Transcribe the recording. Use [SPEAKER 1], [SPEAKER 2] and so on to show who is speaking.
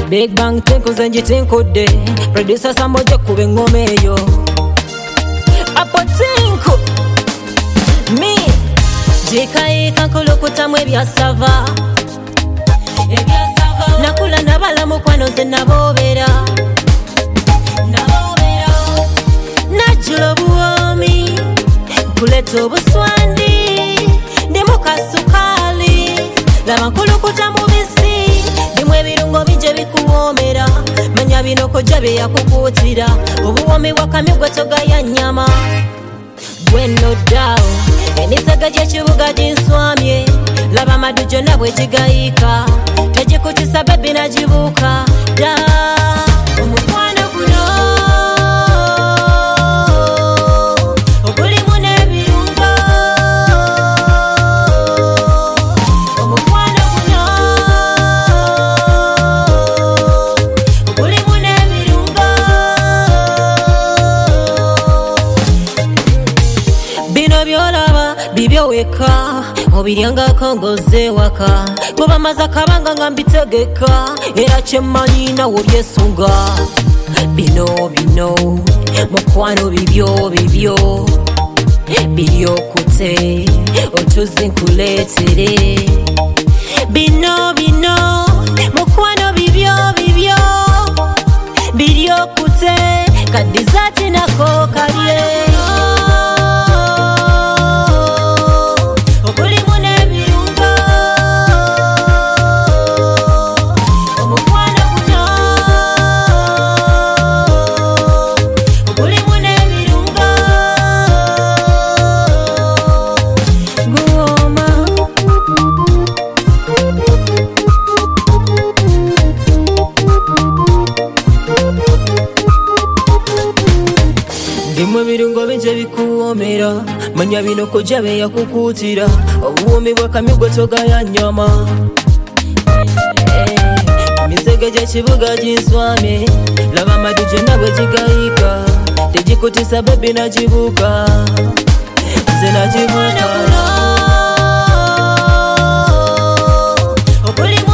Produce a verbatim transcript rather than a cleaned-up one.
[SPEAKER 1] Big Bang Tinko zenji tinko de producer samoja kube ngome yo Apo tinko Mi Jika ika nkulukuta mwe bya sava Ebya sava Nakula nabala mukwano ze nabobera Nabobera Najulo buomi Kuleto obuswandi Ndimuka sukali Laba nkulukuta mubisi Dimwe birungo bije bikuwomera Manya binoko jabe yakukutira Obuwomi wakamigwa toga ya nyama Bueno dao Enisaga jechibuga jinswamye Laba madujo nabwe jigayika Tejikutisa baby najibuka Da Omukwana kuno Okuli mune birungo Omukwana kuno Okuli mune birungo Bino byolaba bibyo weka Obiryanga kongoze waka Kuba maza kabanga ngambitegeka Era chemanyi na uryesunga Bino bino Mukwano bibyo bibyo Bibyo kute Otuzi nkuletere Bino bino Mukwano bibyo bibyo Bibyo kute Kadizati nako kalye Dimwe birungo binje bikuomera Manya binoko jabe ya kukutira Obuomi wakamigwa toga ya nyama Misege je chibuga jinswame Laba maduje nabwe jigayika Tejikutisa baby najibuka Nze najibuka Okuli